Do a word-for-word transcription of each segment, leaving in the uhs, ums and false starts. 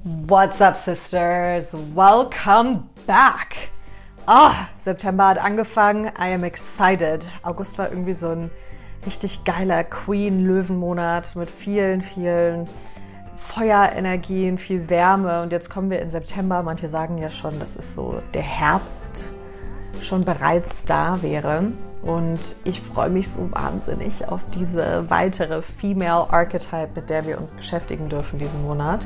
What's up, sisters? Welcome back! Ah, September hat angefangen. I am excited. August war irgendwie so ein richtig geiler Queen-Löwen-Monat mit vielen, vielen Feuerenergien, viel Wärme. Und jetzt kommen wir in September. Manche sagen ja schon, dass es so der Herbst schon bereits da wäre. Und ich freue mich so wahnsinnig auf diese weitere Female Archetype, mit der wir uns beschäftigen dürfen diesen Monat.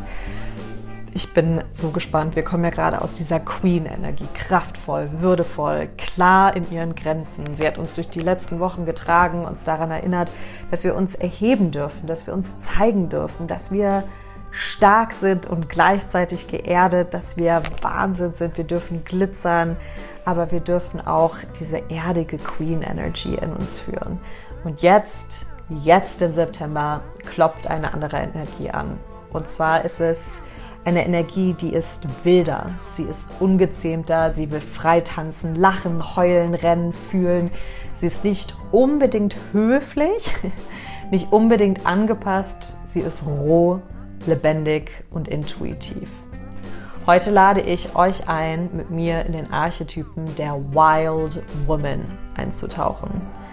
Ich bin so gespannt. Wir kommen ja gerade aus dieser Queen-Energie. Kraftvoll, würdevoll, klar in ihren Grenzen. Sie hat uns durch die letzten Wochen getragen, uns daran erinnert, dass wir uns erheben dürfen, dass wir uns zeigen dürfen, dass wir stark sind und gleichzeitig geerdet, dass wir Wahnsinn sind. Wir dürfen glitzern, aber wir dürfen auch diese erdige Queen-Energy in uns führen. Und jetzt, jetzt im September, klopft eine andere Energie an. Und zwar ist es eine Energie, die ist wilder, sie ist ungezähmter, sie will frei tanzen, lachen, heulen, rennen, fühlen. Sie ist nicht unbedingt höflich, nicht unbedingt angepasst, sie ist roh, lebendig und intuitiv. Heute lade ich euch ein, mit mir in den Archetypen der Wild Woman einzutauchen.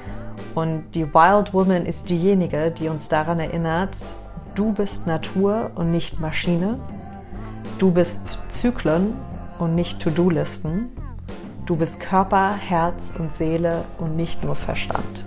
Und die Wild Woman ist diejenige, die uns daran erinnert, du bist Natur und nicht Maschine. Du bist Zyklen und nicht To-Do-Listen. Du bist Körper, Herz und Seele und nicht nur Verstand.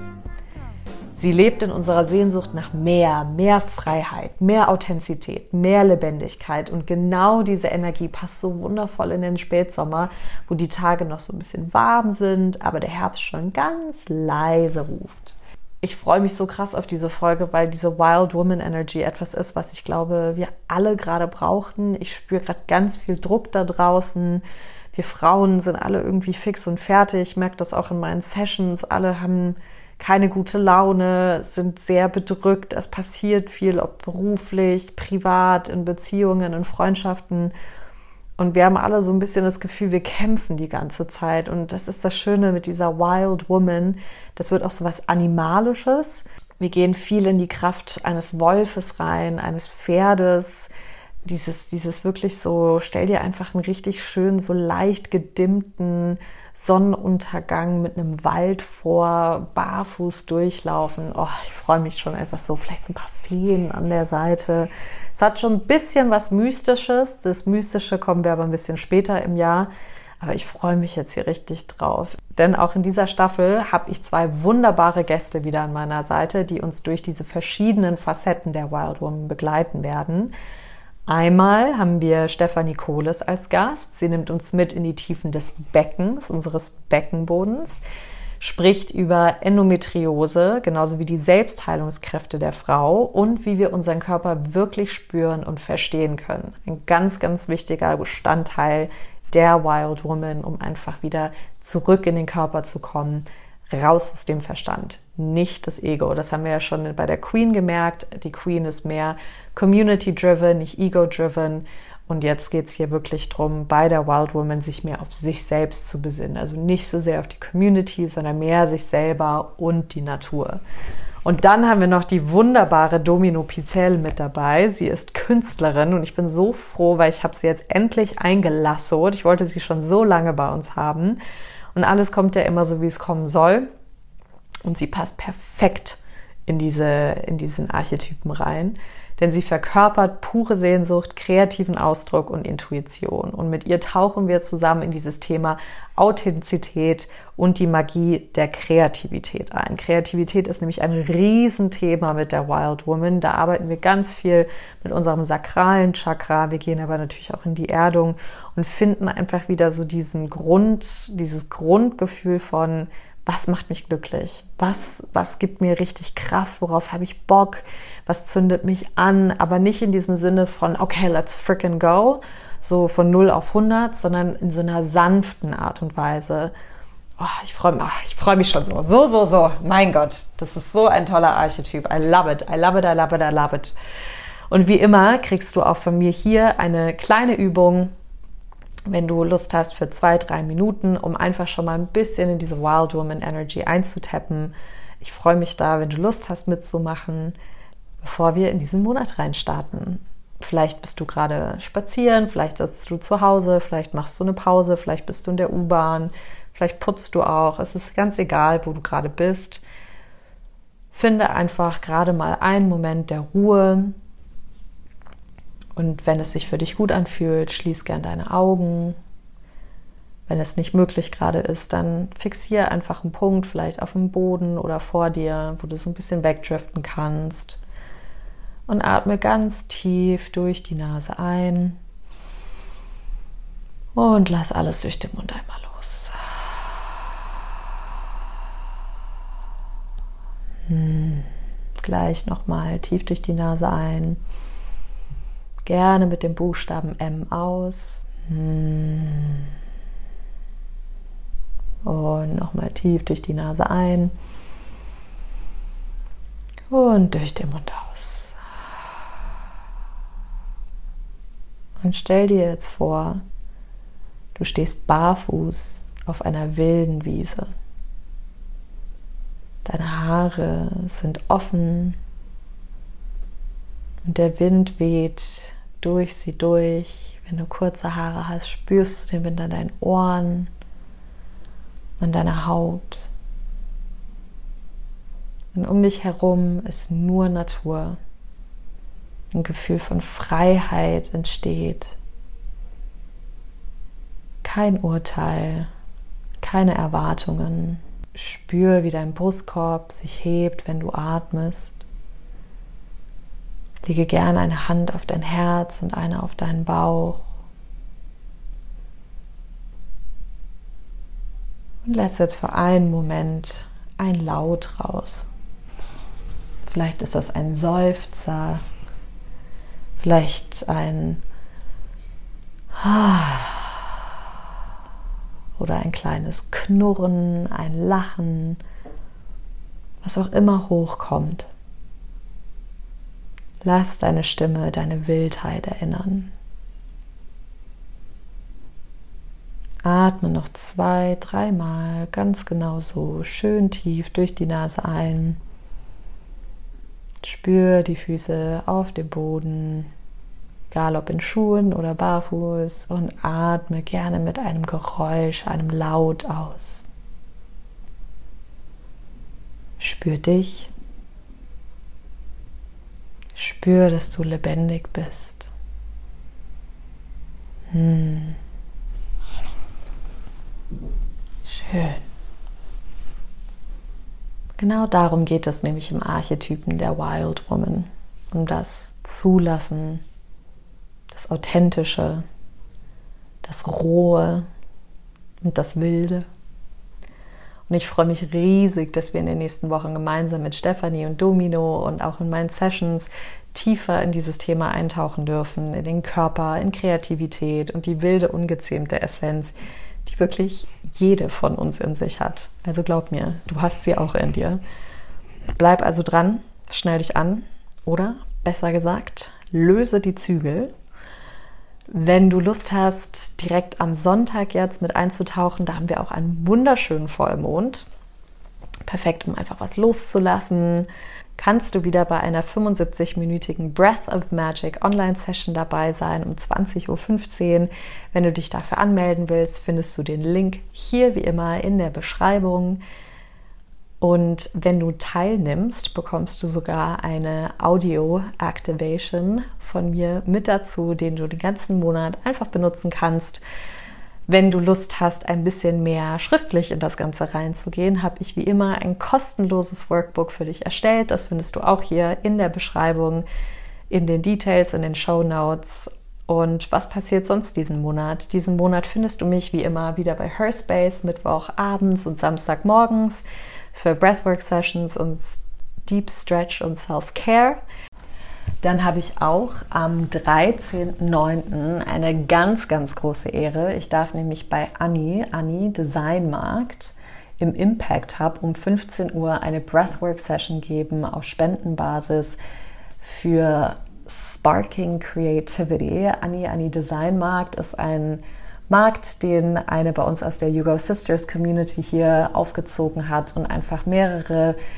Sie lebt in unserer Sehnsucht nach mehr, mehr Freiheit, mehr Authentizität, mehr Lebendigkeit. Und genau diese Energie passt so wundervoll in den Spätsommer, wo die Tage noch so ein bisschen warm sind, aber der Herbst schon ganz leise ruft. Ich freue mich so krass auf diese Folge, weil diese Wild Woman Energy etwas ist, was ich glaube, wir alle gerade brauchen. Ich spüre gerade ganz viel Druck da draußen. Wir Frauen sind alle irgendwie fix und fertig. Ich merke das auch in meinen Sessions. Alle haben keine gute Laune, sind sehr bedrückt. Es passiert viel, ob beruflich, privat, in Beziehungen, in Freundschaften. Und wir haben alle so ein bisschen das Gefühl, wir kämpfen die ganze Zeit. Und das ist das Schöne mit dieser Wild Woman. Das wird auch so was Animalisches. Wir gehen viel in die Kraft eines Wolfes rein, eines Pferdes. Dieses, dieses wirklich so, stell dir einfach einen richtig schön, so leicht gedimmten Sonnenuntergang mit einem Wald vor, barfuß durchlaufen. Oh, ich freue mich schon einfach so. Vielleicht so ein paar Feen an der Seite. Es hat schon ein bisschen was Mystisches. Das Mystische kommen wir aber ein bisschen später im Jahr. Aber ich freue mich jetzt hier richtig drauf. Denn auch in dieser Staffel habe ich zwei wunderbare Gäste wieder an meiner Seite, die uns durch diese verschiedenen Facetten der Wild Woman begleiten werden. Einmal haben wir Stefanie Kohles als Gast. Sie nimmt uns mit in die Tiefen des Beckens, unseres Beckenbodens, spricht über Endometriose, genauso wie die Selbstheilungskräfte der Frau und wie wir unseren Körper wirklich spüren und verstehen können. Ein ganz, ganz wichtiger Bestandteil der Wild Woman, um einfach wieder zurück in den Körper zu kommen, raus aus dem Verstand, nicht das Ego. Das haben wir ja schon bei der Queen gemerkt. Die Queen ist mehr Community-driven, nicht Ego-driven. Und jetzt geht es hier wirklich darum, bei der Wild Woman sich mehr auf sich selbst zu besinnen. Also nicht so sehr auf die Community, sondern mehr sich selber und die Natur. Und dann haben wir noch die wunderbare Domino Pizzell mit dabei. Sie ist Künstlerin und ich bin so froh, weil ich habe sie jetzt endlich eingelassot. Ich wollte sie schon so lange bei uns haben. Und alles kommt ja immer so, wie es kommen soll. Und sie passt perfekt in diese, in diesen Archetypen rein. Denn sie verkörpert pure Sehnsucht, kreativen Ausdruck und Intuition. Und mit ihr tauchen wir zusammen in dieses Thema Authentizität und die Magie der Kreativität ein. Kreativität ist nämlich ein Riesenthema mit der Wild Woman. Da arbeiten wir ganz viel mit unserem sakralen Chakra. Wir gehen aber natürlich auch in die Erdung und finden einfach wieder so diesen Grund, dieses Grundgefühl von, was macht mich glücklich? Was, was gibt mir richtig Kraft? Worauf habe ich Bock? Was zündet mich an? Aber nicht in diesem Sinne von, okay, let's frickin' go, so von null auf hundert, sondern in so einer sanften Art und Weise. Oh, ich freue mich, oh, ich freue mich schon so, so, so, so. Mein Gott, das ist so ein toller Archetyp. I love it, I love it, I love it, I love it. Und wie immer kriegst du auch von mir hier eine kleine Übung, wenn du Lust hast, für zwei, drei Minuten, um einfach schon mal ein bisschen in diese Wild Woman Energy einzutappen. Ich freue mich da, wenn du Lust hast mitzumachen, bevor wir in diesen Monat reinstarten. Vielleicht bist du gerade spazieren, vielleicht sitzt du zu Hause, vielleicht machst du eine Pause, vielleicht bist du in der U-Bahn, vielleicht putzt du auch. Es ist ganz egal, wo du gerade bist. Finde einfach gerade mal einen Moment der Ruhe. Und wenn es sich für dich gut anfühlt, schließ gern deine Augen. Wenn es nicht möglich gerade ist, dann fixiere einfach einen Punkt, vielleicht auf dem Boden oder vor dir, wo du so ein bisschen wegdriften kannst. Und atme ganz tief durch die Nase ein und lass alles durch den Mund einmal los. Hm. Gleich nochmal tief durch die Nase ein. Gerne mit dem Buchstaben M aus. Hm. Und nochmal tief durch die Nase ein und durch den Mund aus. Und stell dir jetzt vor, du stehst barfuß auf einer wilden Wiese. Deine Haare sind offen und der Wind weht durch sie durch. Wenn du kurze Haare hast, spürst du den Wind an deinen Ohren, an deiner Haut. Und um dich herum ist nur Natur. Ein Gefühl von Freiheit entsteht. Kein Urteil, keine Erwartungen. Spür, wie dein Brustkorb sich hebt, wenn du atmest. Lege gerne eine Hand auf dein Herz und eine auf deinen Bauch. Und lass jetzt für einen Moment ein Laut raus. Vielleicht ist das ein Seufzer, vielleicht ein oder ein kleines Knurren, ein Lachen, was auch immer hochkommt. Lass deine Stimme deine Wildheit erinnern. Atme noch zwei, dreimal ganz genau so schön tief durch die Nase ein. Spür die Füße auf dem Boden, egal ob in Schuhen oder barfuß, und atme gerne mit einem Geräusch, einem Laut aus. Spür dich. Spür, dass du lebendig bist. Hm. Schön. Genau darum geht es nämlich im Archetypen der Wild Woman. Um das Zulassen, das Authentische, das Rohe und das Wilde. Und ich freue mich riesig, dass wir in den nächsten Wochen gemeinsam mit Stefanie und Domino und auch in meinen Sessions tiefer in dieses Thema eintauchen dürfen, in den Körper, in Kreativität und die wilde, ungezähmte Essenz, die wirklich jede von uns in sich hat. Also glaub mir, du hast sie auch in dir. Bleib also dran, schnell dich an oder, besser gesagt, löse die Zügel. Wenn du Lust hast, direkt am Sonntag jetzt mit einzutauchen, da haben wir auch einen wunderschönen Vollmond. Perfekt, um einfach was loszulassen. Kannst du wieder bei einer fünfundsiebzig-minütigen Breath of Magic Online-Session dabei sein um zwanzig Uhr fünfzehn. Wenn du dich dafür anmelden willst, findest du den Link hier wie immer in der Beschreibung. Und wenn du teilnimmst, bekommst du sogar eine Audio-Activation von mir mit dazu, den du den ganzen Monat einfach benutzen kannst. Wenn du Lust hast, ein bisschen mehr schriftlich in das Ganze reinzugehen, habe ich wie immer ein kostenloses Workbook für dich erstellt. Das findest du auch hier in der Beschreibung, in den Details, in den Shownotes. Und was passiert sonst diesen Monat? Diesen Monat findest du mich wie immer wieder bei Herspace, Mittwochabends und Samstagmorgens für Breathwork-Sessions und Deep Stretch und Self-Care. Dann habe ich auch am dreizehnten neunten eine ganz, ganz große Ehre. Ich darf nämlich bei Anni, Anni Designmarkt im Impact Hub um fünfzehn Uhr eine Breathwork-Session geben auf Spendenbasis für Sparking Creativity. Anni, Anni Designmarkt ist ein Markt, den eine bei uns aus der You Go Sisters Community hier aufgezogen hat und einfach mehrere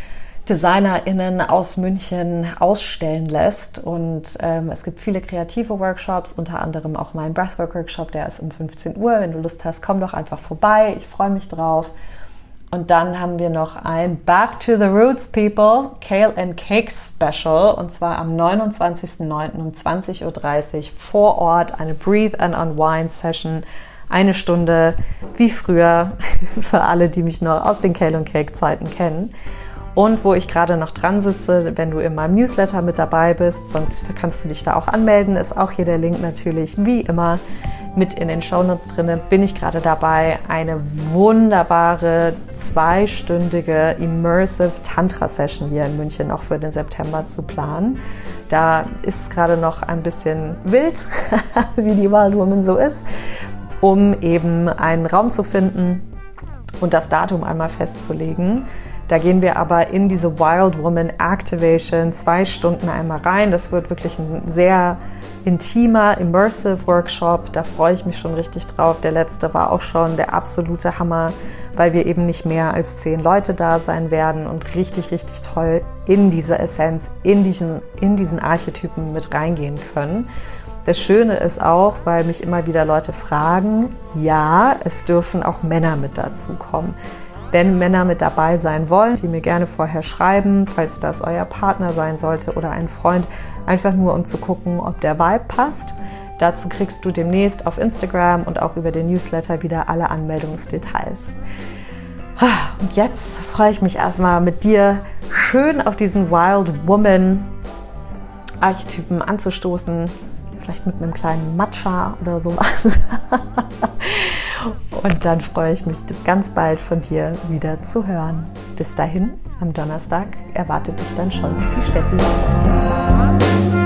DesignerInnen aus München ausstellen lässt. Und ähm, es gibt viele kreative Workshops, unter anderem auch meinen Breathwork-Workshop, der ist um fünfzehn Uhr. Wenn du Lust hast, komm doch einfach vorbei. Ich freue mich drauf. Und dann haben wir noch ein Back to the Roots People Kale and Cake Special, und zwar am neunundzwanzigsten neunten um zwanzig Uhr dreißig vor Ort, eine Breathe and Unwind Session, eine Stunde wie früher für alle, die mich noch aus den Kale and Cake Zeiten kennen. Und wo ich gerade noch dran sitze, wenn du in meinem Newsletter mit dabei bist, sonst kannst du dich da auch anmelden, ist auch hier der Link natürlich wie immer mit in den Shownotes drin, bin ich gerade dabei, eine wunderbare zweistündige Immersive Tantra Session hier in München auch für den September zu planen. Da ist es gerade noch ein bisschen wild, wie die Wild Woman so ist, um eben einen Raum zu finden und das Datum einmal festzulegen. Da gehen wir aber in diese Wild Woman Activation zwei Stunden einmal rein. Das wird wirklich ein sehr intimer, immersive Workshop. Da freue ich mich schon richtig drauf. Der letzte war auch schon der absolute Hammer, weil wir eben nicht mehr als zehn Leute da sein werden und richtig, richtig toll in diese Essenz, in diesen, in diesen Archetypen mit reingehen können. Das Schöne ist auch, weil mich immer wieder Leute fragen, ja, es dürfen auch Männer mit dazu kommen. Wenn Männer mit dabei sein wollen, die mir gerne vorher schreiben, falls das euer Partner sein sollte oder ein Freund, einfach nur um zu gucken, ob der Vibe passt. Dazu kriegst du demnächst auf Instagram und auch über den Newsletter wieder alle Anmeldungsdetails. Und jetzt freue ich mich erstmal mit dir schön auf diesen Wild Woman Archetypen anzustoßen. Vielleicht mit einem kleinen Matcha oder sowas. Und dann freue ich mich ganz bald von dir wieder zu hören. Bis dahin, am Donnerstag erwartet dich dann schon die Steffi.